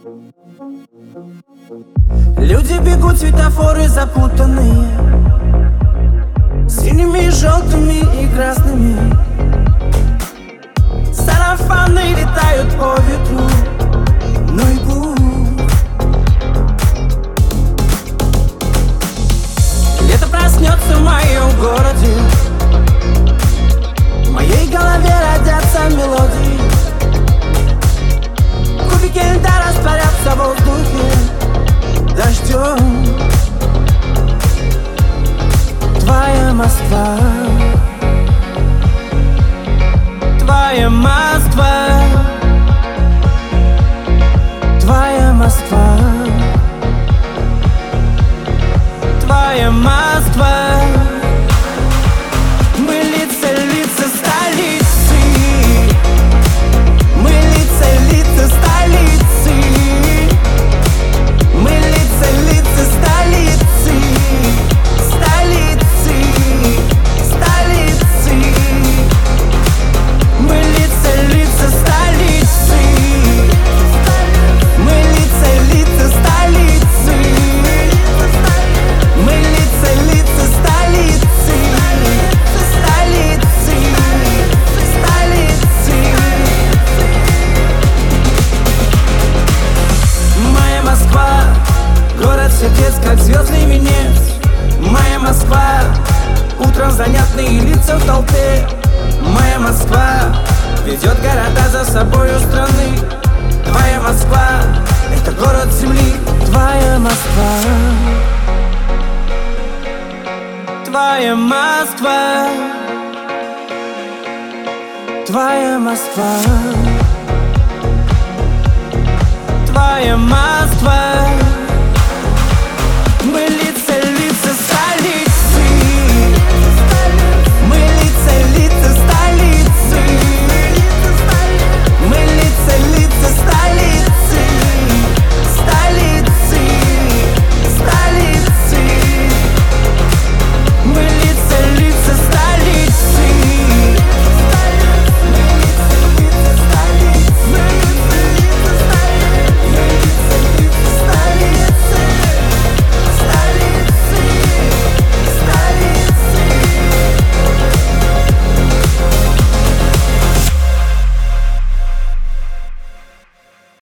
Люди бегут, светофоры запутанные, синими, желтыми и красными. Сарафаны летают по ветру, ну и пусть. Лето проснется в моем городе, в моей голове родятся мелодии. Кубики льда растворятся в воздухе дождем. Твоя Москва, твоя Москва, твоя Москва, твоя Москва. Мы лица столицы, мы лица столицы, мы лица столицы, столицы, столицы. Мы лица столицы, мы лица столицы, мы лица столицы, столицы, столицы. Моя Москва, город сердец, как звездный венец. Моя Москва, утром занятные лица в толпе. Моя Москва ведет города за собою страны. Твоя Москва — это город земли. Твоя Москва, твоя Москва, твоя Москва.